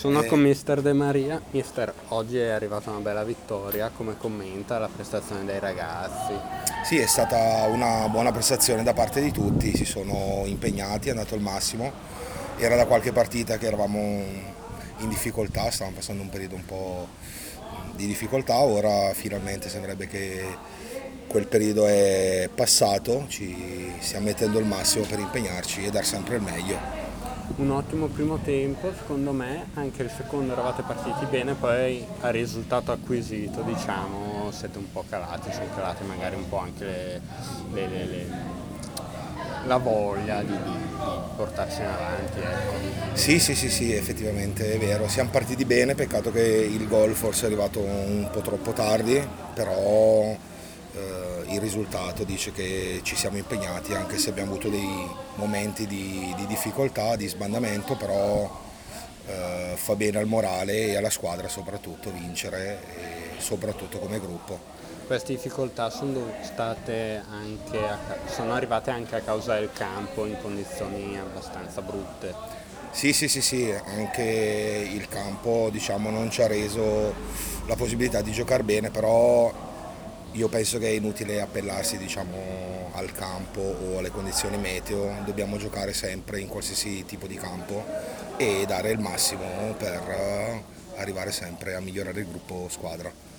Sono con Mister De Maria. Mister, oggi è arrivata una bella vittoria, come commenta la prestazione dei ragazzi? Sì, è stata una buona prestazione da parte di tutti, si sono impegnati, hanno dato il massimo. Era da qualche partita che eravamo in difficoltà, stavamo passando un periodo un po' di difficoltà, ora finalmente sembrerebbe che quel periodo è passato, ci stiamo mettendo il massimo per impegnarci e dar sempre il meglio. Un ottimo primo tempo, secondo me, anche il secondo eravate partiti bene, poi a risultato acquisito, diciamo, siete un po' calati, sono calate magari un po' anche la voglia di portarsi in avanti, ecco. Sì, sì, sì, sì, effettivamente è vero. Siamo partiti bene, peccato che il gol forse è arrivato un po' troppo tardi, però il risultato dice che ci siamo impegnati, anche se abbiamo avuto dei momenti di difficoltà, di sbandamento, però fa bene al morale e alla squadra soprattutto vincere, e soprattutto come gruppo. Queste difficoltà sono arrivate anche a causa del campo in condizioni abbastanza brutte. Sì, sì, sì, sì, anche il campo diciamo, non ci ha reso la possibilità di giocare bene, però io penso che è inutile appellarsi diciamo, al campo o alle condizioni meteo, dobbiamo giocare sempre in qualsiasi tipo di campo e dare il massimo per arrivare sempre a migliorare il gruppo squadra.